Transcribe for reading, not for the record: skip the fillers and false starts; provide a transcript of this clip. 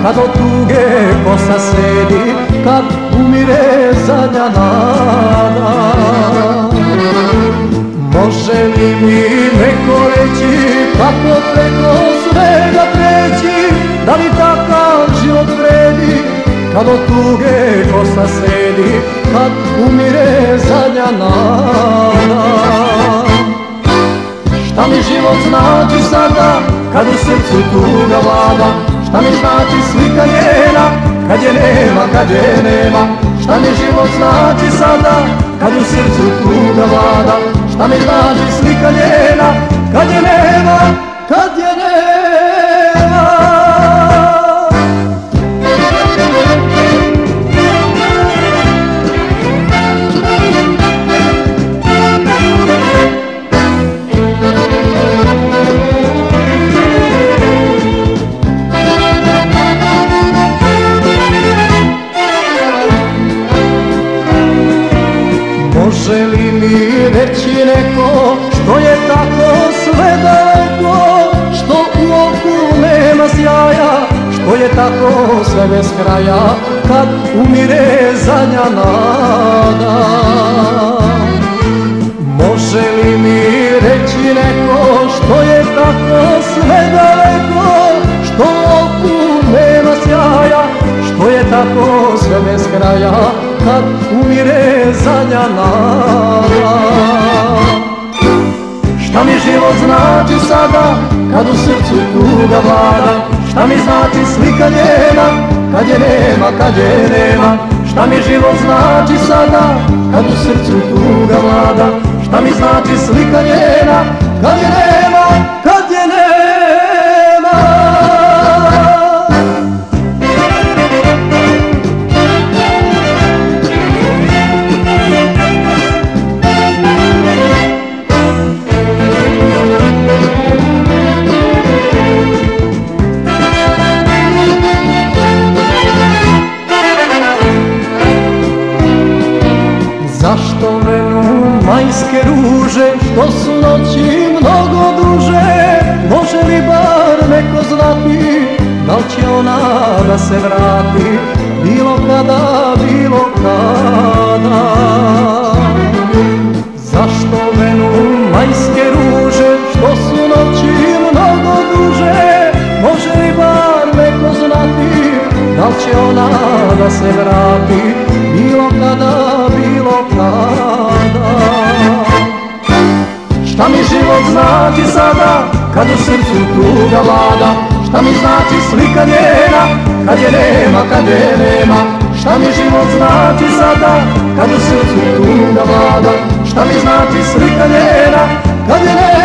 kad od tuge kosa sedi, kad umire zadnja nada. Može li mi neko reći kako preko svega preći, da li takav život vredi, kad od tuge kosa sedi, kad umire zadnja nada. Šta mi život znači sada, kad u srcu tuga vlada? Šta mi znači slika njena, kad je nema, kad je nema? Šta mi život znači sada, kad u srcu tuga vlada? Šta mi znači slika njena, kad je nema, kad je nema? Može li mi reći neko što je tako sve daleko, što u oku nema sjaja, što je tako sve bez kraja, kad umire zadnja nada? Može li mi reći neko što je tako sve daleko, što u oku nema sjaja, što je tako sve bez kraja, kad umire zadnja nada? Šta mi život znači sada, kad u srcu tuga vlada? Šta mi znači slika njena, kad je nema, kad je nema? Šta mi život znači sada, kad u srcu tuga vlada? Šta mi znači slika njena, kad je nema, kad je nema? Zašto venu majske ruže, što su noći mnogo duže? Može li bar neko znati, da li će ona da se vrati, bilo kada, bilo kada? Zašto venu majske ruže, što su noći mnogo duže? Može li bar neko znati, da li će ona da se vrati, bilo kada, bilo kada? Šta mi život znači sada, kad u srcu tuga vlada? Šta mi znači slika njena, kad je nema, kad je nema? Šta mi život znači sada, kad u srcu tuga vlada? Šta mi znači slika njena, kad je nema?